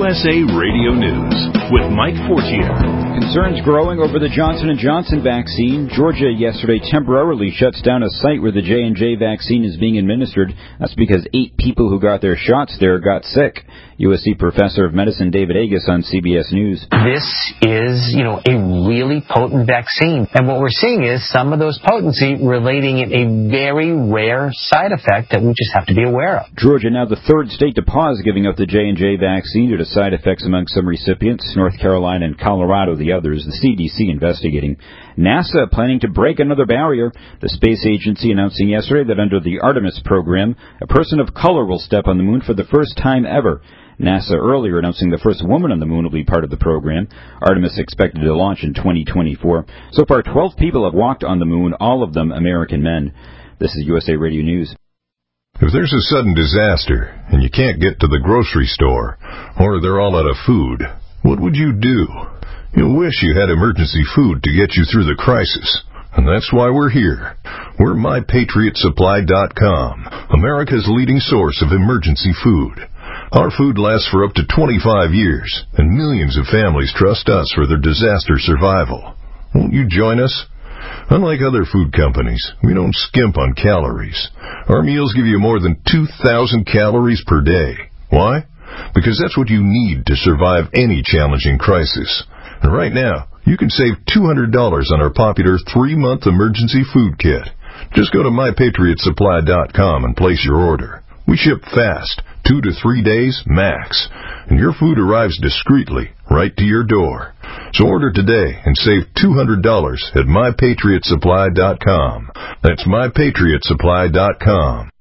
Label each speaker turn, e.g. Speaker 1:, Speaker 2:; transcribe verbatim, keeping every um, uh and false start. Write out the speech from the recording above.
Speaker 1: S A Radio News with Mike Fortier.
Speaker 2: Concerns growing over the Johnson and Johnson vaccine. Georgia yesterday temporarily shuts down a site where the J and J vaccine is being administered. That's because eight people who got their shots there got sick. U S C Professor of Medicine David Agus on C B S News.
Speaker 3: This is, you know, a really potent vaccine. And what we're seeing is some of those potency relating in a very rare side effect that we just have to be aware of.
Speaker 2: Georgia now the third state to pause giving out the J and J vaccine due to side effects among some recipients. North Carolina and Colorado the others. The C D C investigating. NASA planning to break another barrier. The space agency announcing yesterday that under the Artemis program, a person of color will step on the moon for the first time ever. NASA earlier announcing the first woman on the moon will be part of the program. Artemis expected to launch in twenty twenty-four. So far, twelve people have walked on the moon, all of them American men. This is U S A Radio News.
Speaker 4: If there's a sudden disaster and you can't get to the grocery store, or they're all out of food, what would you do? You'll wish you had emergency food to get you through the crisis. And that's why we're here. We're My Patriot Supply dot com, America's leading source of emergency food. Our food lasts for up to twenty-five years, and millions of families trust us for their disaster survival. Won't you join us? Unlike other food companies, we don't skimp on calories. Our meals give you more than two thousand calories per day. Why? Because that's what you need to survive any challenging crisis. And right now, you can save two hundred dollars on our popular three-month emergency food kit. Just go to My Patriot Supply dot com and place your order. We ship fast, two to three days max, and your food arrives discreetly right to your door. So order today and save two hundred dollars at My Patriot Supply dot com. That's My Patriot Supply dot com.